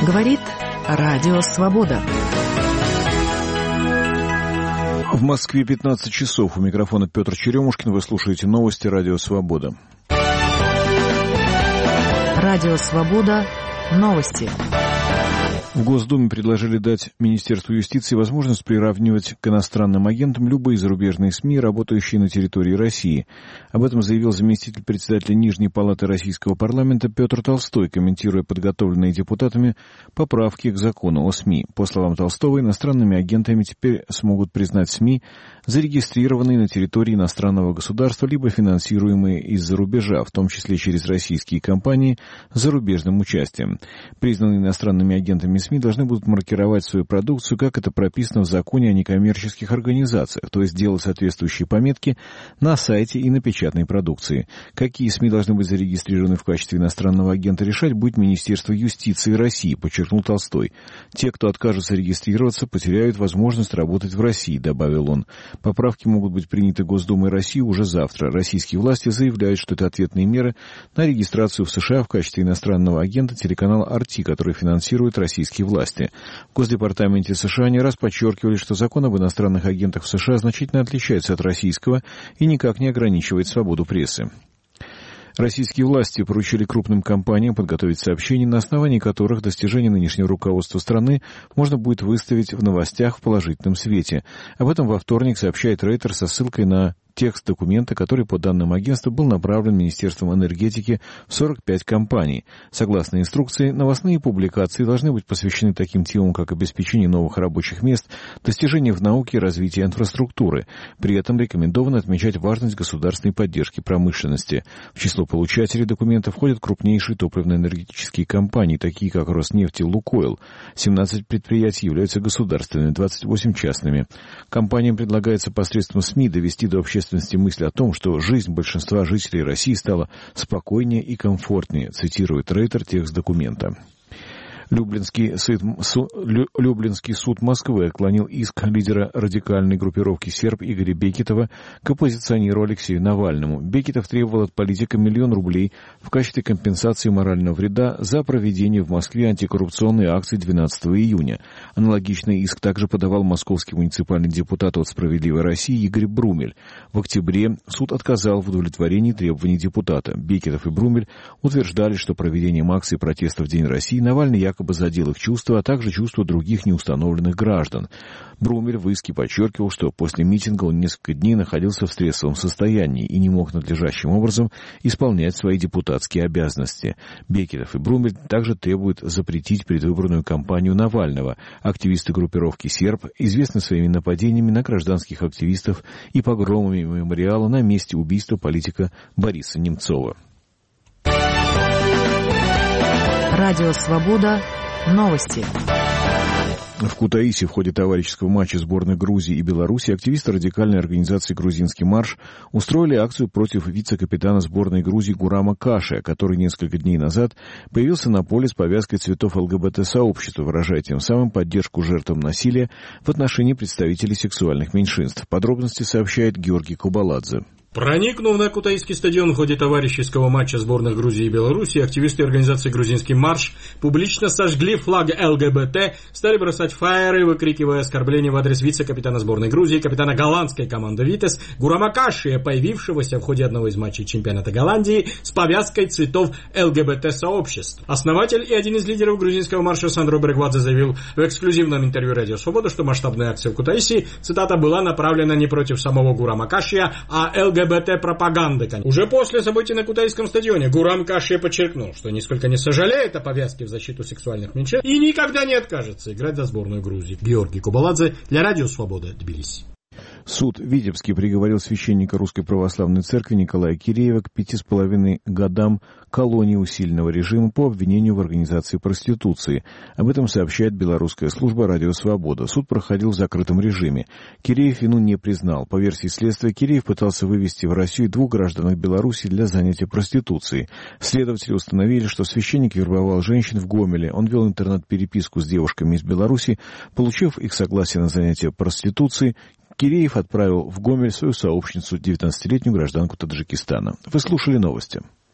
Говорит Радио Свобода. В Москве 15 часов. У микрофона Петр Черемушкин. Вы слушаете новости Радио Свобода. Радио Свобода. Новости. В Госдуме предложили дать Министерству юстиции возможность приравнивать к иностранным агентам любые зарубежные СМИ, работающие на территории России. Об этом заявил заместитель председателя Нижней палаты Российского парламента Петр Толстой, комментируя подготовленные депутатами поправки к закону о СМИ. По словам Толстого, иностранными агентами теперь смогут признать СМИ, зарегистрированные на территории иностранного государства, либо финансируемые из-за рубежа, в том числе через российские компании с зарубежным участием. Признанные иностранными агентами СМИ должны будут маркировать свою продукцию, как это прописано в законе о некоммерческих организациях, то есть делать соответствующие пометки на сайте и на печатной продукции. Какие СМИ должны быть зарегистрированы в качестве иностранного агента, решать будет Министерство юстиции России, подчеркнул Толстой. Те, кто откажется регистрироваться, потеряют возможность работать в России, добавил он. Поправки могут быть приняты Госдумой России уже завтра. Российские власти заявляют, что это ответные меры на регистрацию в США в качестве иностранного агента телеканала RT, который финансирует российские власти. В Госдепартаменте США не раз подчеркивали, что закон об иностранных агентах в США значительно отличается от российского и никак не ограничивает свободу прессы. Российские власти поручили крупным компаниям подготовить сообщения, на основании которых достижения нынешнего руководства страны можно будет выставить в новостях в положительном свете. Об этом во вторник сообщает Рейтер со ссылкой на текст документа, который, по данным агентства, был направлен Министерством энергетики в 45 компаний. Согласно инструкции, новостные публикации должны быть посвящены таким темам, как обеспечение новых рабочих мест, достижения в науке и развитие инфраструктуры. При этом рекомендовано отмечать важность государственной поддержки промышленности. В число получателей документа входят крупнейшие топливно-энергетические компании, такие как Роснефть и Лукойл. 17 предприятий являются государственными, 28 частными. Компаниям предлагается посредством СМИ довести до общественности мысль о том, что жизнь большинства жителей России стала спокойнее и комфортнее, цитирует Рейтер текст документа. Люблинский суд Москвы отклонил иск лидера радикальной группировки серб Игоря Бекетова к оппозиционеру Алексею Навальному. Бекетов требовал от политика 1 000 000 рублей в качестве компенсации морального вреда за проведение в Москве антикоррупционной акции 12 июня. Аналогичный иск также подавал московский муниципальный депутат от «Справедливой России» Игорь Брумель. В октябре суд отказал в удовлетворении требований депутата. Бекетов и Брумель утверждали, что проведением акции протеста в День России Навальный якобы задел их чувства, а также чувства других неустановленных граждан. Брумель в иске подчеркивал, что после митинга он несколько дней находился в стрессовом состоянии и не мог надлежащим образом исполнять свои депутатские обязанности. Бекетов и Брумель также требуют запретить предвыборную кампанию Навального. Активисты группировки «Серб» известны своими нападениями на гражданских активистов и погромами мемориала на месте убийства политика Бориса Немцова. Радио Свобода. Новости. В Кутаиси в ходе товарищеского матча сборных Грузии и Беларуси активисты радикальной организации «Грузинский марш» устроили акцию против вице-капитана сборной Грузии Гурама Кашия, который несколько дней назад появился на поле с повязкой цветов ЛГБТ-сообщества, выражая тем самым поддержку жертвам насилия в отношении представителей сексуальных меньшинств. Подробности сообщает Георгий Кубаладзе. Проникнув на Кутаисский стадион в ходе товарищеского матча сборных Грузии и Беларуси, активисты организации «Грузинский марш» публично сожгли флаг ЛГБТ, стали бросать фаеры, выкрикивая оскорбления в адрес вице-капитана сборной Грузии, капитана голландской команды «Витес» Гурама Кашия, появившегося в ходе одного из матчей чемпионата Голландии с повязкой цветов ЛГБТ-сообществ. Основатель и один из лидеров грузинского марша Сандро Брегвадзе заявил в эксклюзивном интервью «Радио Свобода», что масштабная акция в Кутаиси, цитата, была направлена не против самого Гурама Кашия, а ЛГБТ-пропаганды. Уже после событий на Кутаисском стадионе Гурам Кашия подчеркнул, что нисколько не сожалеет о повязке в защиту сексуальных меньшинств и никогда не откажется играть за сборную Грузии. Георгий Кубаладзе для Радио Свобода, Тбилиси. Суд в Витебске приговорил священника Русской Православной Церкви Николая Киреева к 5,5 годам колонии усиленного режима по обвинению в организации проституции. Об этом сообщает белорусская служба «Радио Свобода». Суд проходил в закрытом режиме. Киреев вину не признал. По версии следствия, Киреев пытался вывести в Россию 2 граждан Беларуси для занятия проституцией. Следователи установили, что священник вербовал женщин в Гомеле. Он вел интернет-переписку с девушками из Беларуси. Получив их согласие на занятие проституцией, Киреев отправил в Гомель свою сообщницу, 19-летнюю гражданку Таджикистана. Вы слушали новости.